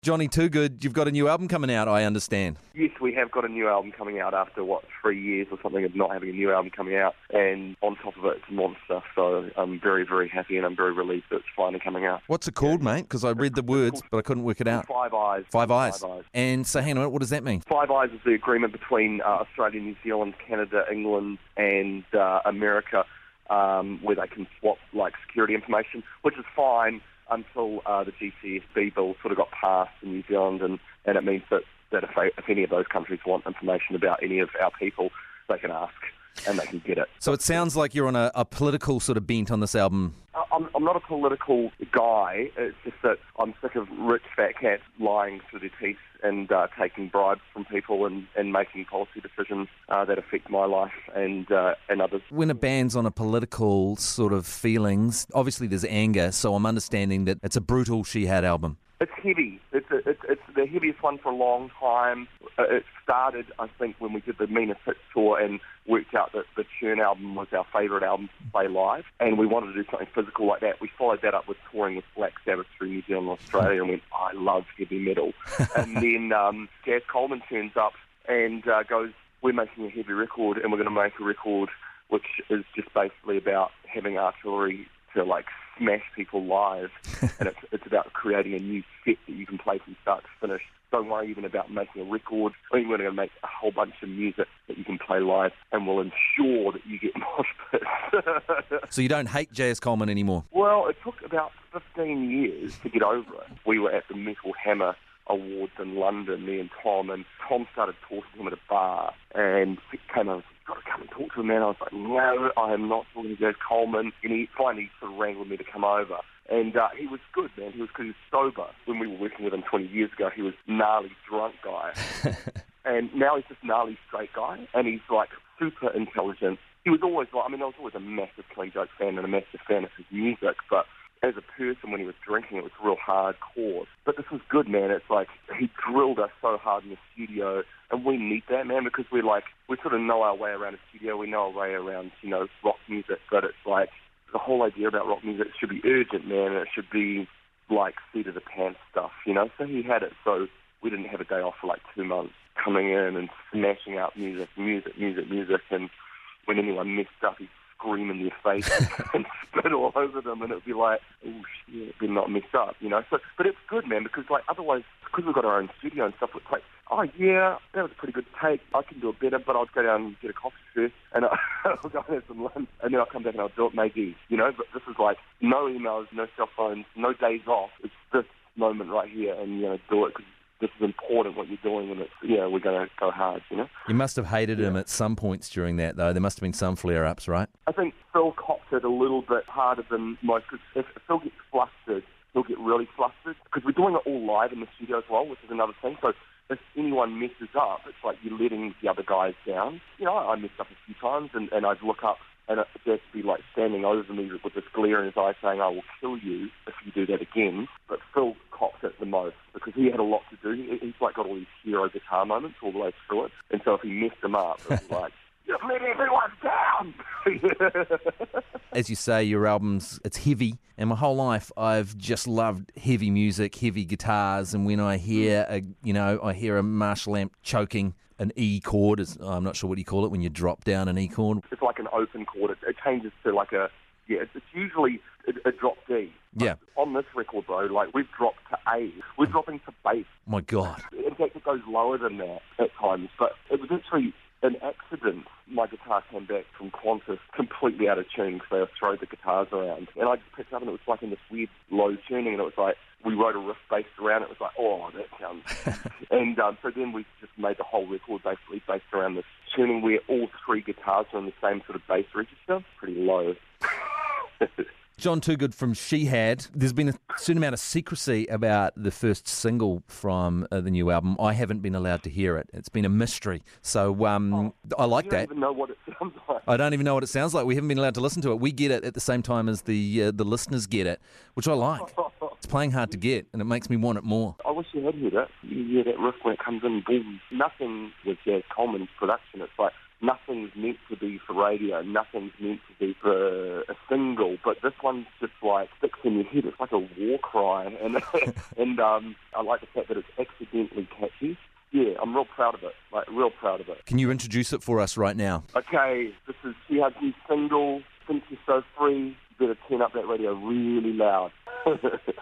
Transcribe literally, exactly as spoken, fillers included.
Johnny Toogood, you've got a new album coming out, I understand. Yes, we have got a new album coming out after, what, three years or something of not having a new album coming out. And on top of it, it's a monster. So I'm very, very happy and I'm very relieved that it's finally coming out. What's it called, yeah. mate? Because I read the words, but I couldn't work it out. Five Eyes. Five Eyes. Five Eyes. And so hang on, what does that mean? Five Eyes is the agreement between uh, Australia, New Zealand, Canada, England and uh, America, um, where they can swap like security information, which is fine until uh, the G C S B bill sort of got passed in New Zealand, and, and it means that, that if, they, if any of those countries want information about any of our people, they can ask and they can get it. So it sounds like you're on a, a political sort of bent on this album. I'm, I'm not a political guy. It's just that I'm sick of rich fat cats lying through their teeth and uh, taking bribes from people and, and making policy decisions uh, that affect my life and uh, and others. When a band's on a political sort of feelings, obviously there's anger, so I'm understanding that it's a brutal She Had album. It's heavy. It's, a, it's it's the heaviest one for a long time. Uh, it started, I think, when we did the Mean Hits tour and worked out that the Churn album was our favourite album to play live, and we wanted to do something physical like that. We followed that up with touring with Black Sabbath through New Zealand and Australia and went, I love heavy metal. And then um, Jazz Coleman turns up and uh, goes, we're making a heavy record and we're going to make a record which is just basically about having artillery to like smash people live, and it's, it's about creating a new set that you can play from start to finish. Don't worry even about making a record. I mean, we're going to make a whole bunch of music that you can play live, and we'll ensure that you get mosh pits. So you don't hate Jazz Coleman anymore? Well, it took about fifteen years to get over it. We were at the Metal Hammer Awards in London, me and Tom, and Tom started talking to him at a bar, and he came over and said, you've got to come and talk to him, man. I was like, no, I am not talking to Jazz Coleman. And he finally sort of wrangled me to come over. And uh, he was good, man. He was, cause he was sober. When we were working with him twenty years ago, he was gnarly drunk guy. And now he's just gnarly straight guy, and he's like super intelligent. He was always like, I mean, I was always a massive Clean Joke fan and a massive fan of his music, but as a person, when he was drinking, it was real hardcore. But this was good, man. It's like he drilled us so hard in the studio, and we need that, man, because we're like, we sort of know our way around a studio. We know our way around, you know, rock music, but it's like the whole idea about rock music should be urgent, man, and it should be like seat of the pants stuff, you know? So he had it, so we didn't have a day off for like two months, coming in and smashing out music, music, music, music, and when anyone messed up, he'd scream in their face and spit all over them, and it'd be like, oh shit, better not mess up, you know? So, but it's good, man, because like otherwise, because we've got our own studio and stuff, it's like, oh yeah, that was a pretty good take, I can do it better, but I'll go down and get a coffee first, and I'll go and have some lunch, and then I'll come back and I'll do it maybe, you know? But this is like, no emails, no cell phones, no days off, it's this moment right here, and, you know, do it, because this is important what you're doing, and it's, yeah, we're going to go hard, you know? You must have hated yeah. him at some points during that, though. There must have been some flare-ups, right? I think Phil copped it a little bit harder than most, because if Phil gets flustered, he'll get really flustered, because we're doing it all live in the studio as well, which is another thing. So if anyone messes up, it's like you're letting the other guys down. You know, I messed up a few times, and, and I'd look up, and it'd be like standing over me with this glare in his eye saying, I will kill you if you do that again. But Phil copped it the most because he had a lot to do. He, he's like got all these hero guitar moments all the way through it. And so if he messed them up, it was like, you've let everyone down! As you say, your album's, it's heavy, and my whole life I've just loved heavy music, heavy guitars, and when I hear a, you know, I hear a Marshall amp choking an E chord, is, I'm not sure what you call it when you drop down an E chord. It's like an open chord. It, it changes to like a, yeah, it's, it's usually a, a drop D. Yeah. But on this record, bro, like we've dropped to A. We're dropping to bass. My God. In fact, it goes lower than that at times, but it was actually an accident. My guitar came back from Qantas completely out of tune because they were throwing the guitars around. And I just picked it up and it was like in this weird low tuning, and it was like, we wrote a riff based around it. It was like, oh, that sounds... and um, so then we just made the whole record basically based around this tuning where all three guitars are in the same sort of bass register. Pretty low. John Toogood from She Had. There's been a certain amount of secrecy about the first single from uh, the new album. I haven't been allowed to hear it. It's been a mystery. So um, oh, I like that. that. I don't even know what it sounds like. I don't even know what it sounds like. We haven't been allowed to listen to it. We get it at the same time as the uh, the listeners get it, which I like. It's playing hard to get, and it makes me want it more. I wish you had heard it. You hear that riff when it comes in, boom. Nothing with Jazz Coleman's production. It's like nothing's meant to be for radio, nothing's meant to be for a single, but this one's just like sticks in your head. It's like a war cry, and and um, I like the fact that it's accidentally catchy. Yeah, I'm real proud of it, like real proud of it. Can you introduce it for us right now? Okay, this is C H G's single, Since You're So Free. You better turn up that radio really loud.